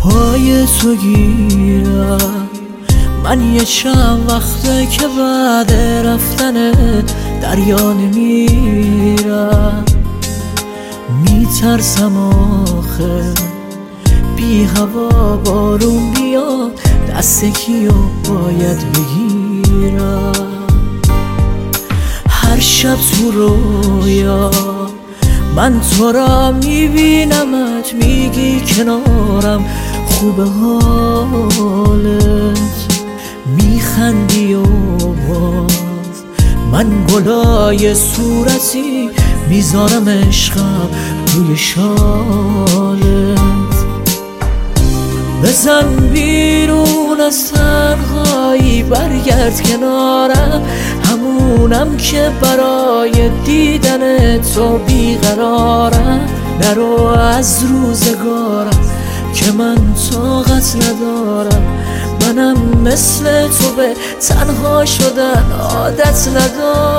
پای تو گیرم من یه چند وقته که بعد رفتنت دریا نمیرم. میترسم آخه بی هوا بارون بیا دست کیو باید بگیرم. هر شب تو رویا من تو را میبینمت، میگی کنارم خوبه حالت، میخندی و باز من گلای صورتی میذارم عشقم روی شالت. بزن بیرون از تنهایی برگرد کنارم، همونم که برای دیدن تو بیقرارم. نرو از روزگارم که من طاقت ندارم، منم مثل تو به تنها شدن عادت ندارم.